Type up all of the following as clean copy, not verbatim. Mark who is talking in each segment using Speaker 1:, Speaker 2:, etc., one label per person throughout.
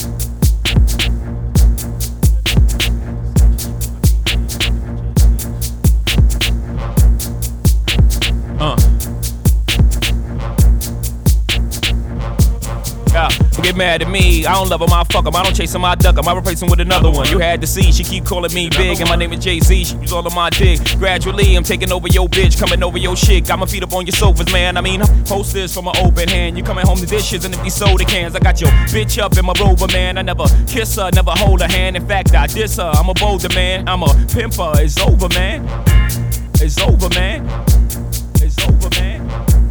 Speaker 1: Get mad at me, I don't love him, I fuck him, I don't chase him, I duck him, I replace him with another one. You had to see, she keep calling me big, and my name is Jay-Z, she was all on my dick. Gradually, I'm taking over your bitch, coming over your shit. Got my feet up on your sofas, man. I mean, post this from an open hand. You coming home to dishes and empty soda cans. I got your bitch up in my rover, man. I never kiss her, never hold her hand. In fact, I diss her. I'm a bolder man, I'm a pimper. It's over, man. It's over, man. It's over, man.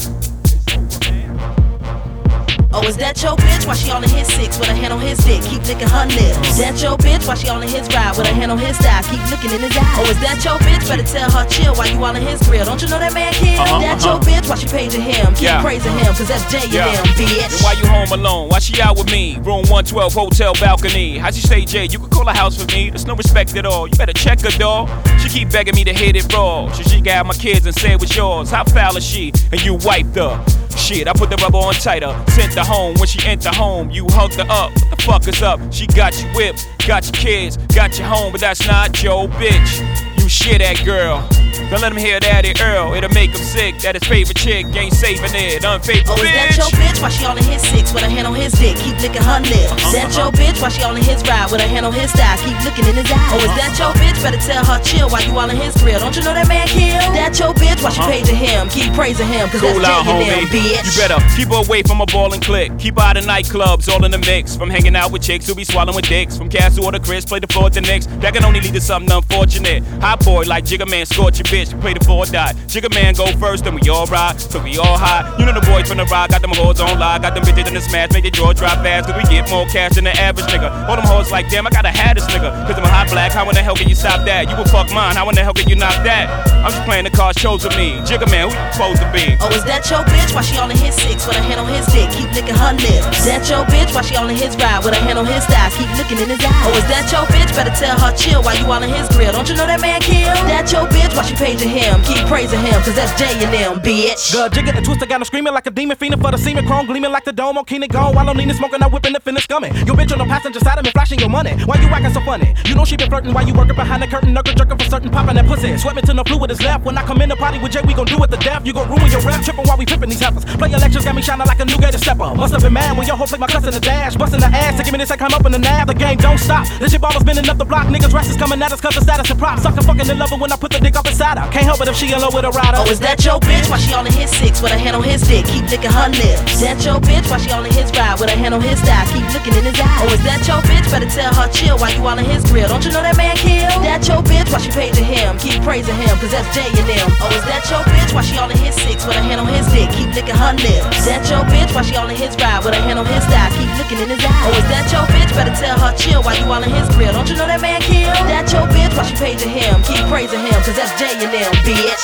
Speaker 2: Oh, is that your bitch? Why she all in his six with her hand on his dick? Keep licking her lips. That your bitch? Why she all in his ride with her hand on his thigh? Keep looking in his eyes. Oh, is that your bitch? Better tell her chill while you all in his grill. Don't you know that man kill? That your bitch? Why she paging him? Keep praising him, cause that's Jay and them, bitch.
Speaker 1: Then why you home alone? Why she out with me? Room 112, hotel balcony. How she say, Jay, you can call a house for me. There's no respect at all. You better check her, dawg. She keep begging me to hit it raw. She got my kids and say it was yours. How foul is she? And you wiped her. Shit, I put the rubber on tighter. Sent her home. When she enter home, you hugged her up. What the fuck is up? She got you whipped, got your kids, got you home, but that's not your bitch. You shit that girl. Don't let him hear Daddy Earl. It'll make him sick that his favorite chick ain't saving it. Unfaithful bitch.
Speaker 2: Oh, is that your bitch? Why she all in his six with her hand on his dick? Keep licking her lips. That your bitch? Why she all in his ride with her hand on his thigh? Keep looking in his eyes. Oh, is that your bitch? Better tell her chill while you all in his grill. Don't you know that man kill? That your bitch? Why she paging him? Keep praising him, cause
Speaker 1: cool
Speaker 2: that's Jay
Speaker 1: out,
Speaker 2: and them, bitch.
Speaker 1: You better keep her away from a ball and click. Keep her out of nightclubs, all in the mix. From hanging out with chicks who be swallowing dicks. From Castle or the Chris, play the floor at the Knicks. That can only lead to something unfortunate. Hot boy like Jigga Man, scorch your bitch. Play the 4 die. Jigga Man go first, then we all ride, so we all high. You know the boys from the rock, got them hoes on live, got them bitches in the smash, make the jaw drop fast, cause we get more cash than the average nigga. All them hoes like, damn, I gotta have this nigga, cause I'm a hot black, how in the hell can you stop that? You would fuck mine, how in the hell can you knock that? I'm just playing the cards chose with me. Jigga Man, who you supposed to be?
Speaker 2: Oh, is that your bitch? Why she all in his six with her hand on his dick? Keep licking her lips. That your bitch? Why she all in his ride with her hand on his thigh? Keep looking in his eyes. Oh, is that your bitch? Better tell her chill while you all in his grill. Don't you know that man kill? That your bitch? Why she paging him? Keep praising him, cause that's Jay and them, bitch.
Speaker 3: Good Jigga and Twister got him screaming like a demon, fiending for the semen, chrome gleaming like the dome on Keenan gone. While I'm leaning, smoking, I'm whipping the finish coming. Your bitch on the passenger side of me, flashing your money. Why you acting so funny? You know she been flirting while you working behind the curtain, knuckle jerking for certain, popping that pussy. Sweat me till no fluid is left. When I come in the party with Jay, we gon' do it to death. You gon' ruin your rap, tripping while we pippin' these heifers. Play elections got me shining like a new gator stepper. Must have been mad when your hoe played my cuss in the dash, busting the ass to give me this. I come up in the nab. The game don't stop. This shit ball was bending up the block. Niggas rest is coming at us cause the status and props. Sucker fucking in love when I put the dick up inside her. Can't help it if she in love with a rider.
Speaker 2: Oh, is that your bitch? Why she all in his six with her hand on his dick? Keep licking her lips. That your bitch? Why she all in his ride with her hand on his thigh? Keep looking in his eyes. Oh, is that your bitch? Better tell her chill while you all in his grill. Don't you know that man kill? That your bitch? Why she paging him? Keep praising him, cause that's Jay and them. Oh, is that your bitch? Why she all in his six with her hand on his dick? Keep licking her lips. That your bitch? Why she all in his ride with her hand on his thigh? Keep looking in his eyes. Oh, is that your bitch? Better tell her chill while you all in his grill. Don't you know that man kill? That your bitch? Why she paging him? Keep praising him, cause that's Jay and them, bitch.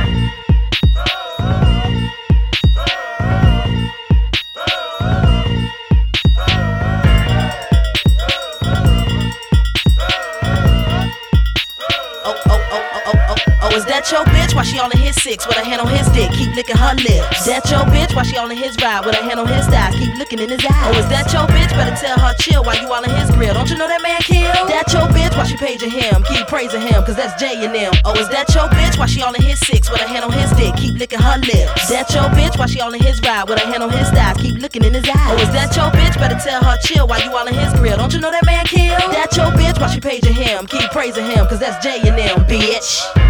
Speaker 2: Oh, is that your bitch? Why she all in his six with her hand on his dick? Keep licking her lips. That your bitch? Why she all in his ride with her hand on his thigh? Keep looking in his eyes. Oh, is that your bitch? Better tell her chill while you all in his grill. Don't you know that man kill? That your bitch? Why she paging him? Keep praising him, cause that's Jay and them. Oh, is that your bitch? Why she all in his six with her hand on his dick? Keep licking her lips. That your bitch? Why she all in his ride with her hand on his thigh? Keep looking in his eyes. Oh, is that your bitch? Better tell her chill while you all in his grill. Don't you know that man kill? That your bitch? Why she paging him? Keep praising him, cause that's Jay and them, bitch.